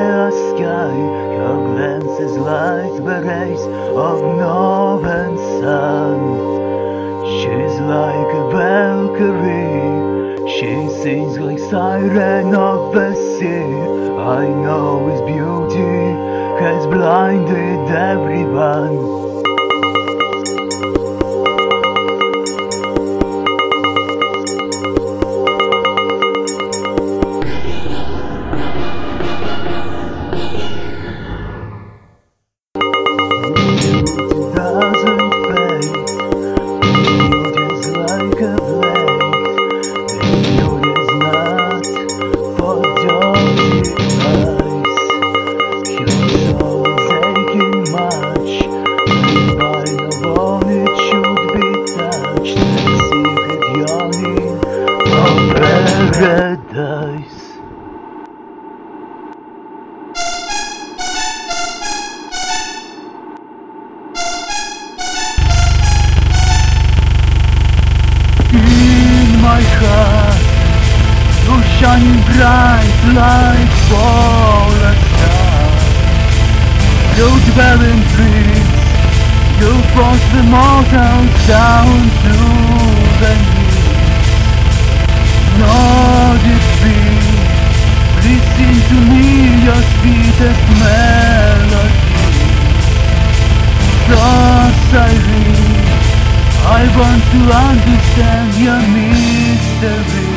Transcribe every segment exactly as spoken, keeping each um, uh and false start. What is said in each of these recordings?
the sky. Her glance is like the rays of northern sun. She's like a Valkyrie, she sings like siren of the sea. I know his beauty has blinded everyone. Paradise. In my heart, you're shining bright like fallen stars. You dwell in dreams, you force the mortals down to the knees. No defeat, listen to me, your sweetest melody. Thus I read, I want to understand your mystery.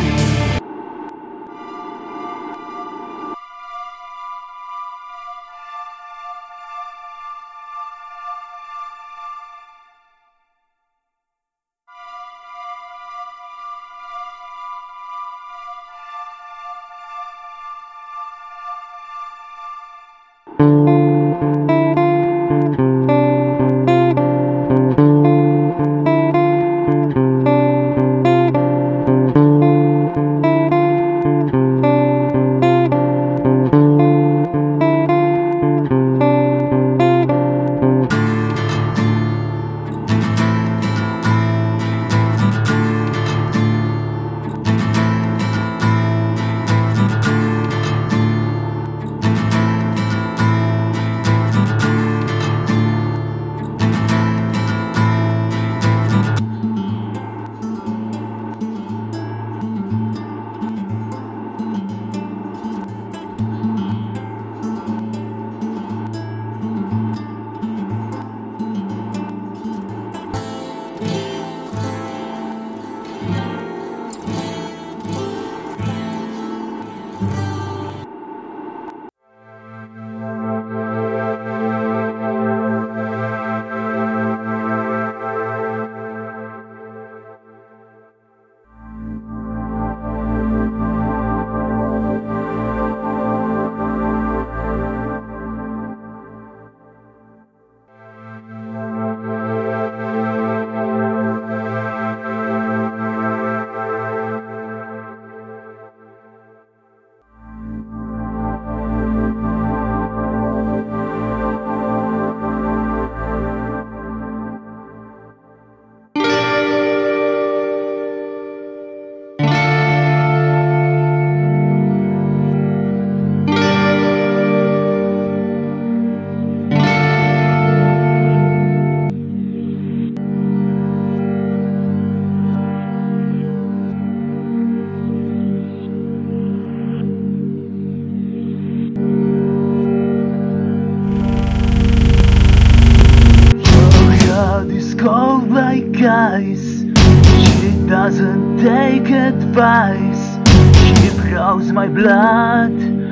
Cold like ice, she doesn't take advice. She froze my blood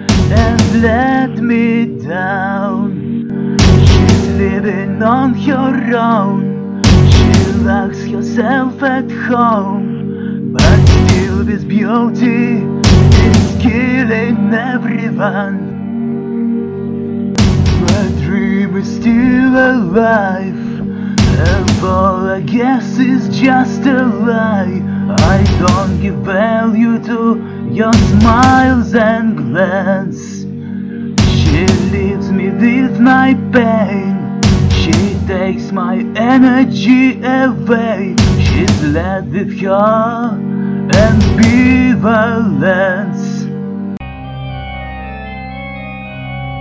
and let me down. She's living on her own, she locks herself at home. But still this beauty is killing everyone. My dream is still alive, and all I guess is just a lie. I don't give value to your smiles and glance. She leaves me with my pain, she takes my energy away. She's led with her ambivalence.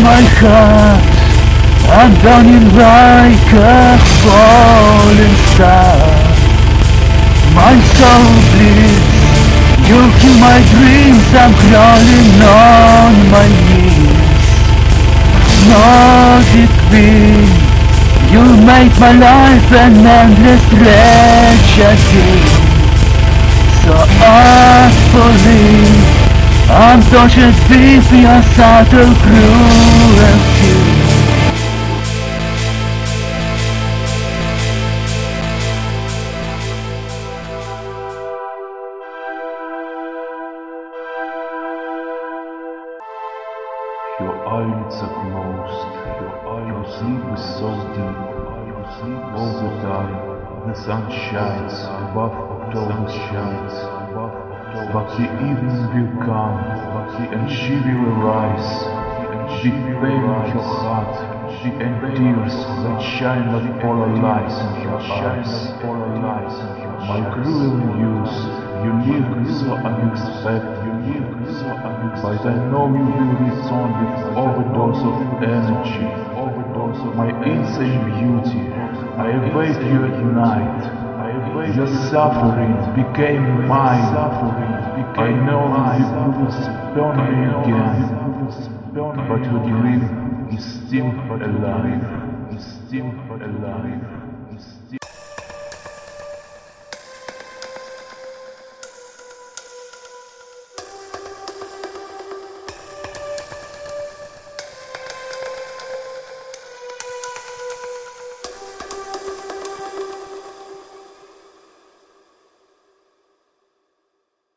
my heart, I'm burning like a falling star. My soul bleeds, you kill my dreams, I'm crawling on my knees. Nordic Queen, you make my life an endless tragedy. So awfully, I'm tortured with your subtle cruelty. Your eyelids are closed, your sleep is so deep. All the time, the sun shines above October shines. But the evening will come, and she will arise. The pain of your heart, and tears that shine like polar lights in your eyes. My cruel news, you leave me so unexpected. But I know you will return with overdose of energy, my insane beauty. I await you at night. Your suffering became mine. I know you will spurn me again, but your dream is still alive. Is still alive.